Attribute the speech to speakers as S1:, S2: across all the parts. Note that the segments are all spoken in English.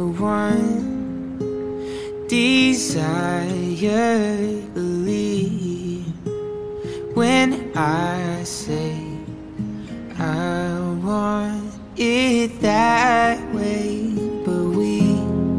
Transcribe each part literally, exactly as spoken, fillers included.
S1: the one desire. Believe when I say I want it that way. But we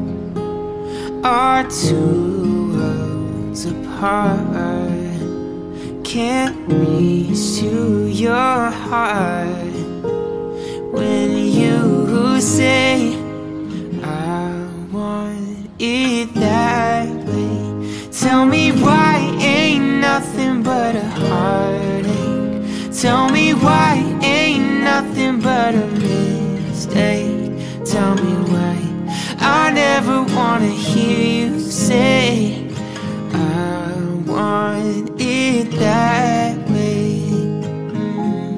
S1: are two worlds apart. Can't reach to your heart when you say I want it that way. Tell me why ain't nothing but a heartache. Tell me why ain't nothing but a mistake. Tell me why I never wanna hear you say I want it that way. mm.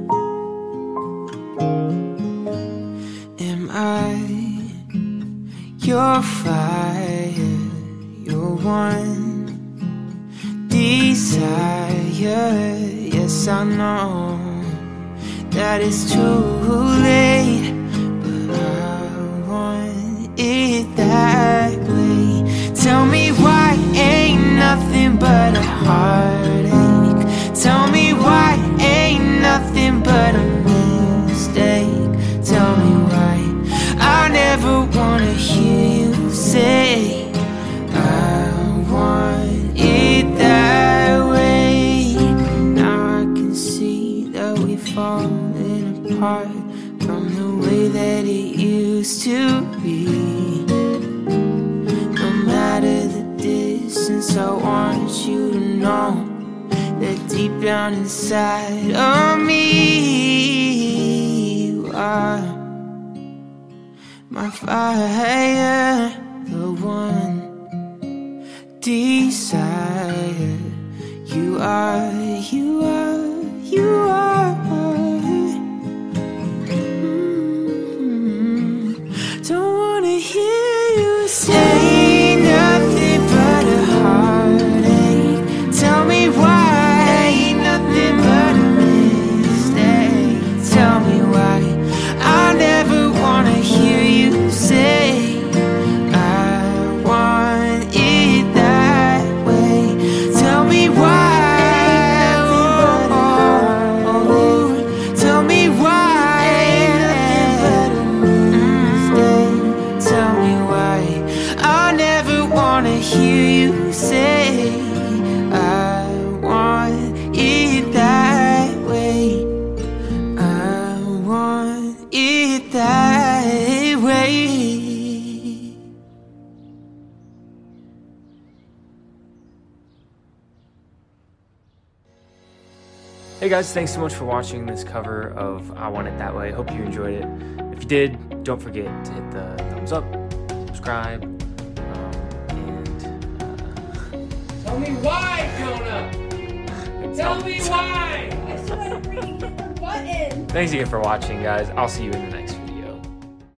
S1: Am I your fire, your one desire? Yes, I know that it's too late, but I want it that way. Tell me why ain't nothing but a heartache. Tell me why ain't nothing but a mistake. Tell me why I never wanna hear you say I want it that way. Now I can see that we've fallen apart from the way that it used to be. No matter the distance, I want you to know that deep down inside of me, you are my fire, the one desire. You are, you are, you are. Mm-hmm. Don't wanna hear you say nothing but a heartache. Tell me why ain't nothing but a mistake. Tell me why I never wanna hear you say I want it that way. Tell me why. Oh, oh, oh. Tell me why. Mm, tell me why I never wanna hear you say I want it that way. I want it that way.
S2: Hey guys, thanks so much for watching this cover of I Want It That Way. Hope you enjoyed it. If you did, don't forget to hit the thumbs up, subscribe, um, and uh,
S3: Tell me why, Jonah! Tell me why!
S4: I just want to freaking hit the button.
S2: thanks again for watching, guys. I'll see you in the next video.